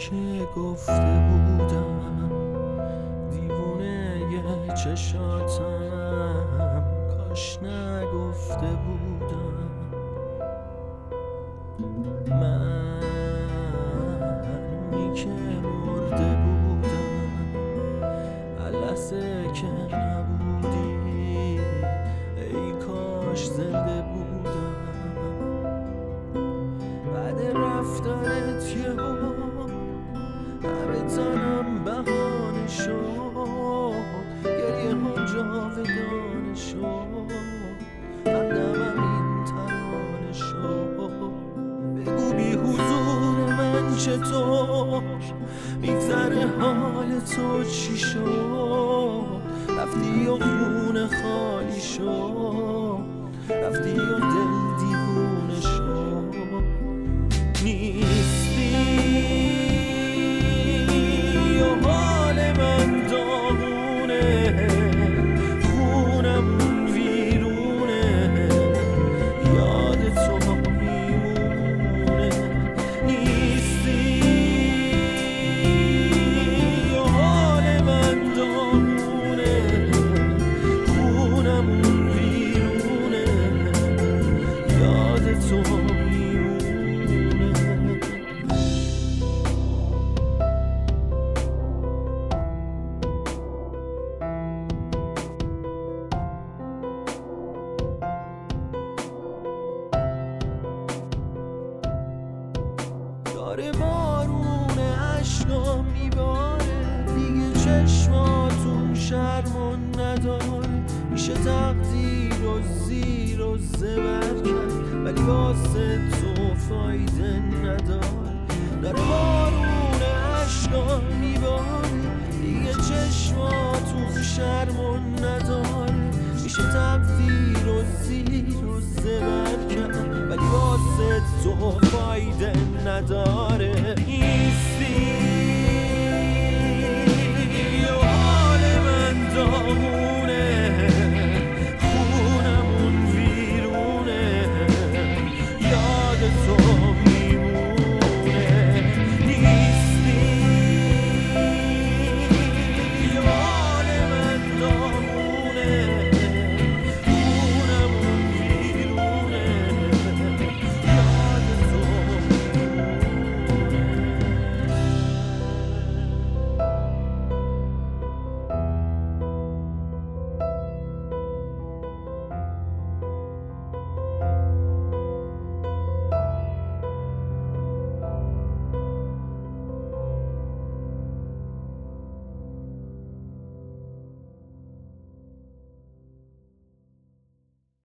که گفته بودم دیوونه یه چشاتم، کاش نگفته بودم. منی که مرده بودم لحظه که نبودی، ای کاش زنده بودم. بعد رفتنت یهو همه تنم بهانه شد، گریه هم جاودانه شد، همدمم این ترانه شد. بگو بی حضور من چطور میگذره، حال تو چی شد؟ رفتی و خونه خالی شد، رفتی و دل دیوونه شد. نیستی و حال من داغونه، خونم ویرونه، یاد تو میمونه. نیستی و حال من داغونه، خونم ویرونه، یاد تو میمونه. داره بارون عشقا میباره، دیگه چشماتون شرمون نداره. میشه تقدیر و زیر و زبر کرد، ولی واسه تو فایده نداره. داره بارون عشقا میباره، دیگه چشماتون شرمون نداره. میشه تقدیر و زیر و زبر کرد، ولی واسه تو فایده نداره.